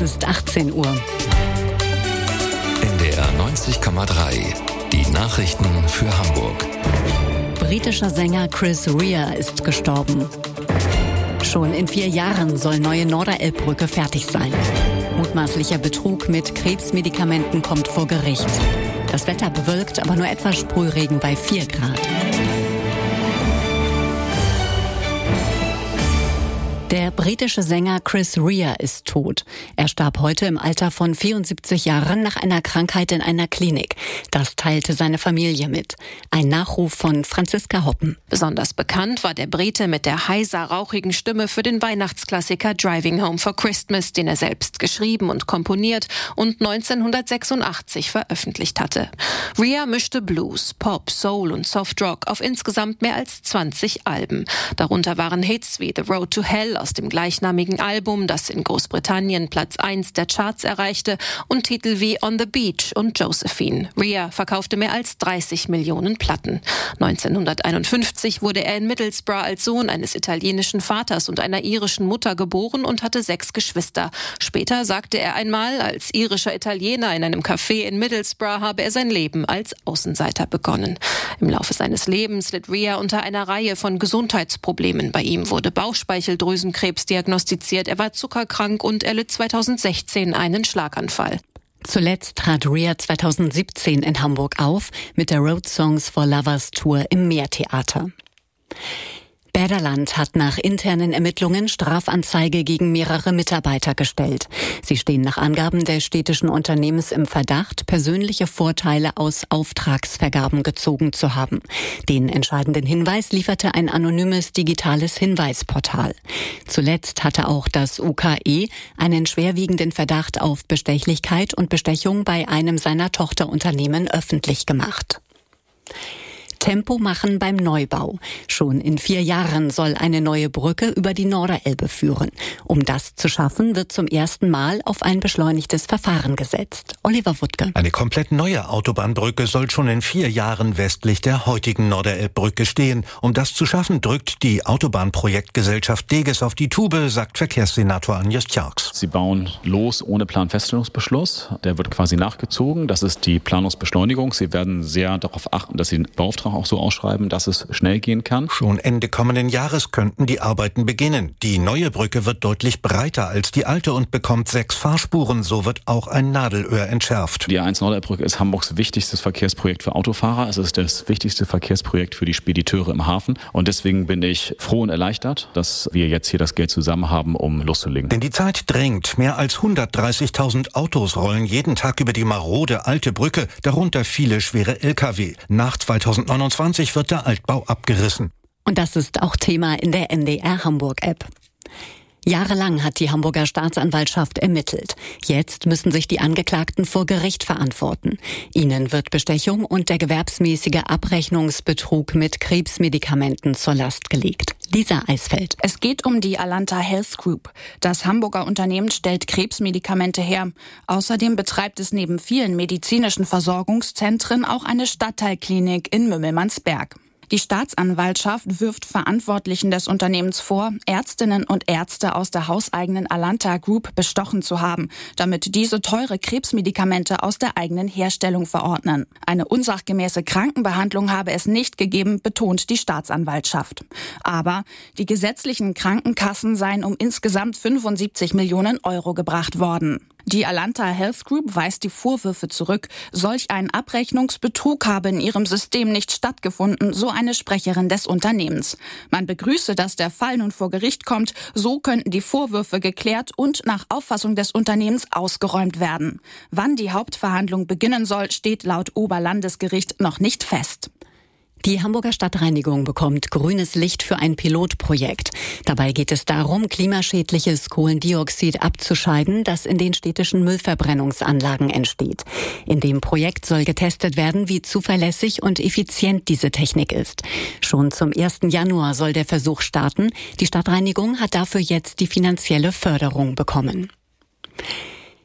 Es ist 18 Uhr. NDR 90,3. Die Nachrichten für Hamburg. Britischer Sänger Chris Rea ist gestorben. Schon in 4 Jahren soll neue Norderelbbrücke fertig sein. Mutmaßlicher Betrug mit Krebsmedikamenten kommt vor Gericht. Das Wetter bewölkt, aber nur etwas Sprühregen bei 4 Grad. Der britische Sänger Chris Rea ist tot. Er starb heute im Alter von 74 Jahren nach einer Krankheit in einer Klinik. Das teilte seine Familie mit. Ein Nachruf von Franziska Hoppen. Besonders bekannt war der Brite mit der heiser, rauchigen Stimme für den Weihnachtsklassiker Driving Home for Christmas, den er selbst geschrieben und komponiert und 1986 veröffentlicht hatte. Rea mischte Blues, Pop, Soul und Softrock auf insgesamt mehr als 20 Alben. Darunter waren Hits wie The Road to Hell aus dem gleichnamigen Album, das in Großbritannien Platz 1 der Charts erreichte, und Titel wie On the Beach und Josephine. Rea verkaufte mehr als 30 Millionen Platten. 1951 wurde er in Middlesbrough als Sohn eines italienischen Vaters und einer irischen Mutter geboren und hatte 6 Geschwister. Später sagte er einmal, als irischer Italiener in einem Café in Middlesbrough habe er sein Leben als Außenseiter begonnen. Im Laufe seines Lebens litt Rea unter einer Reihe von Gesundheitsproblemen. Bei ihm wurde Bauchspeicheldrüsenkrebs diagnostiziert, er war zuckerkrank und er litt 2016 einen Schlaganfall. Zuletzt trat Rea 2017 in Hamburg auf mit der Road Songs for Lovers Tour im Meertheater. Bäderland hat nach internen Ermittlungen Strafanzeige gegen mehrere Mitarbeiter gestellt. Sie stehen nach Angaben des städtischen Unternehmens im Verdacht, persönliche Vorteile aus Auftragsvergaben gezogen zu haben. Den entscheidenden Hinweis lieferte ein anonymes digitales Hinweisportal. Zuletzt hatte auch das UKE einen schwerwiegenden Verdacht auf Bestechlichkeit und Bestechung bei einem seiner Tochterunternehmen öffentlich gemacht. Tempo machen beim Neubau. Schon in 4 Jahren soll eine neue Brücke über die Norderelbe führen. Um das zu schaffen, wird zum ersten Mal auf ein beschleunigtes Verfahren gesetzt. Oliver Wuttke. Eine komplett neue Autobahnbrücke soll schon in 4 Jahren westlich der heutigen Norderelbbrücke stehen. Um das zu schaffen, drückt die Autobahnprojektgesellschaft Deges auf die Tube, sagt Verkehrssenator Agnes Tjarks. Sie bauen los ohne Planfeststellungsbeschluss. Der wird quasi nachgezogen. Das ist die Planungsbeschleunigung. Sie werden sehr darauf achten, dass Sie den Beauftrag auch so ausschreiben, dass es schnell gehen kann. Schon Ende kommenden Jahres könnten die Arbeiten beginnen. Die neue Brücke wird deutlich breiter als die alte und bekommt 6 Fahrspuren. So wird auch ein Nadelöhr entschärft. Die A1 Norderelbbrücke ist Hamburgs wichtigstes Verkehrsprojekt für Autofahrer. Es ist das wichtigste Verkehrsprojekt für die Spediteure im Hafen. Und deswegen bin ich froh und erleichtert, dass wir jetzt hier das Geld zusammen haben, um loszulegen. Denn die Zeit drängt. Mehr als 130.000 Autos rollen jeden Tag über die marode alte Brücke, darunter viele schwere Lkw. Nach 2029 wird der Altbau abgerissen. Und das ist auch Thema in der NDR Hamburg-App. Jahrelang hat die Hamburger Staatsanwaltschaft ermittelt. Jetzt müssen sich die Angeklagten vor Gericht verantworten. Ihnen wird Bestechung und der gewerbsmäßige Abrechnungsbetrug mit Krebsmedikamenten zur Last gelegt. Lisa Eisfeld. Es geht um die Alanta Health Group. Das Hamburger Unternehmen stellt Krebsmedikamente her. Außerdem betreibt es neben vielen medizinischen Versorgungszentren auch eine Stadtteilklinik in Mümmelmannsberg. Die Staatsanwaltschaft wirft Verantwortlichen des Unternehmens vor, Ärztinnen und Ärzte aus der hauseigenen Alanta Group bestochen zu haben, damit diese teure Krebsmedikamente aus der eigenen Herstellung verordnen. Eine unsachgemäße Krankenbehandlung habe es nicht gegeben, betont die Staatsanwaltschaft. Aber die gesetzlichen Krankenkassen seien um insgesamt 75 Millionen Euro gebracht worden. Die Alanta Health Group weist die Vorwürfe zurück. Solch ein Abrechnungsbetrug habe in ihrem System nicht stattgefunden, so eine Sprecherin des Unternehmens. Man begrüße, dass der Fall nun vor Gericht kommt. So könnten die Vorwürfe geklärt und nach Auffassung des Unternehmens ausgeräumt werden. Wann die Hauptverhandlung beginnen soll, steht laut Oberlandesgericht noch nicht fest. Die Hamburger Stadtreinigung bekommt grünes Licht für ein Pilotprojekt. Dabei geht es darum, klimaschädliches Kohlendioxid abzuscheiden, das in den städtischen Müllverbrennungsanlagen entsteht. In dem Projekt soll getestet werden, wie zuverlässig und effizient diese Technik ist. Schon zum 1. Januar soll der Versuch starten. Die Stadtreinigung hat dafür jetzt die finanzielle Förderung bekommen.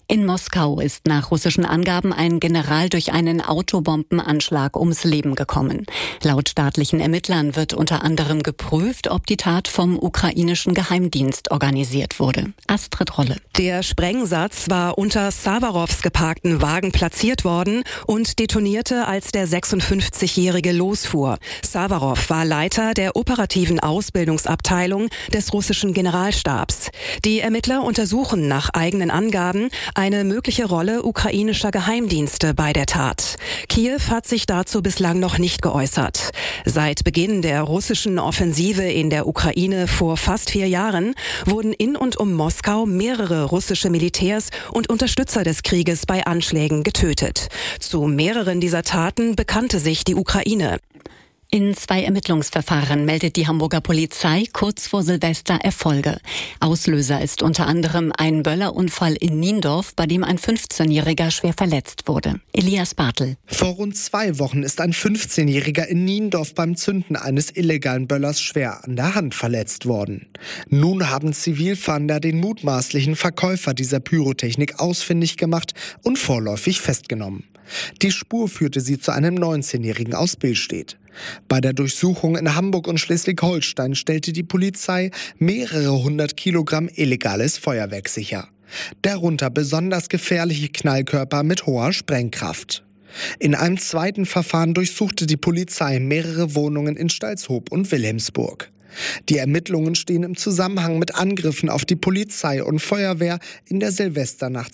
In Moskau ist nach russischen Angaben ein General durch einen Autobombenanschlag ums Leben gekommen. Laut staatlichen Ermittlern wird unter anderem geprüft, ob die Tat vom ukrainischen Geheimdienst organisiert wurde. Astrid Rolle. Der Sprengsatz war unter Sawarows geparkten Wagen platziert worden und detonierte, als der 56-Jährige losfuhr. Sawarow war Leiter der operativen Ausbildungsabteilung des russischen Generalstabs. Die Ermittler untersuchen nach eigenen Angaben eine mögliche Rolle ukrainischer Geheimdienste bei der Tat. Kiew hat sich dazu bislang noch nicht geäußert. Seit Beginn der russischen Offensive in der Ukraine vor fast 4 Jahren wurden in und um Moskau mehrere russische Militärs und Unterstützer des Krieges bei Anschlägen getötet. Zu mehreren dieser Taten bekannte sich die Ukraine. In 2 Ermittlungsverfahren meldet die Hamburger Polizei kurz vor Silvester Erfolge. Auslöser ist unter anderem ein Böllerunfall in Niendorf, bei dem ein 15-Jähriger schwer verletzt wurde. Elias Bartel. Vor rund 2 Wochen ist ein 15-Jähriger in Niendorf beim Zünden eines illegalen Böllers schwer an der Hand verletzt worden. Nun haben Zivilfahnder den mutmaßlichen Verkäufer dieser Pyrotechnik ausfindig gemacht und vorläufig festgenommen. Die Spur führte sie zu einem 19-Jährigen aus Billstedt. Bei der Durchsuchung in Hamburg und Schleswig-Holstein stellte die Polizei mehrere 100 Kilogramm illegales Feuerwerk sicher. Darunter besonders gefährliche Knallkörper mit hoher Sprengkraft. In einem zweiten Verfahren durchsuchte die Polizei mehrere Wohnungen in Stalzhoop und Wilhelmsburg. Die Ermittlungen stehen im Zusammenhang mit Angriffen auf die Polizei und Feuerwehr in der Silvesternacht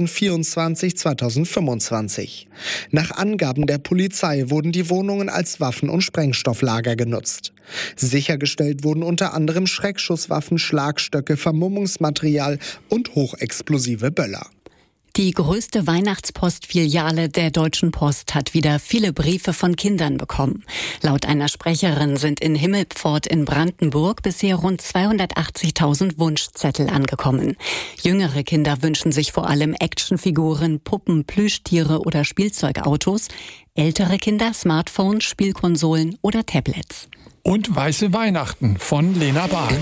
2024-2025. Nach Angaben der Polizei wurden die Wohnungen als Waffen- und Sprengstofflager genutzt. Sichergestellt wurden unter anderem Schreckschusswaffen, Schlagstöcke, Vermummungsmaterial und hochexplosive Böller. Die größte Weihnachtspostfiliale der Deutschen Post hat wieder viele Briefe von Kindern bekommen. Laut einer Sprecherin sind in Himmelpfort in Brandenburg bisher rund 280.000 Wunschzettel angekommen. Jüngere Kinder wünschen sich vor allem Actionfiguren, Puppen, Plüschtiere oder Spielzeugautos. Ältere Kinder Smartphones, Spielkonsolen oder Tablets. Und Weiße Weihnachten von Lena Bahr.